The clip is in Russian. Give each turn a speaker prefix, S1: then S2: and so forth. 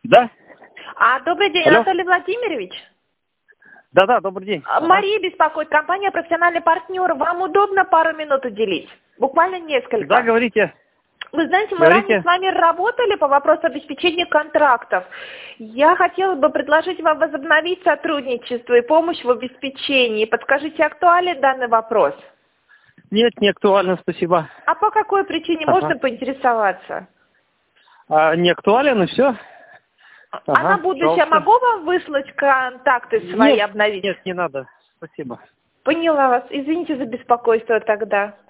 S1: Да?
S2: Добрый день,
S1: Алло.
S2: Анатолий Владимирович.
S1: Да, добрый день.
S2: Мария беспокоит, компания «Профессиональный партнер». Вам удобно пару минут уделить? Буквально несколько.
S1: Да, говорите.
S2: Вы знаете, мы
S1: Говорите.
S2: ранее с вами работали по вопросу обеспечения контрактов. Я хотела бы предложить вам возобновить сотрудничество и помощь в обеспечении. Подскажите, актуален данный вопрос?
S1: Нет, не актуально, спасибо.
S2: А по какой причине можно поинтересоваться?
S1: Не актуален, и все.
S2: А на будущее могу вам выслать контакты свои, обновить?
S1: Нет, не надо. Спасибо.
S2: Поняла вас. Извините за беспокойство тогда.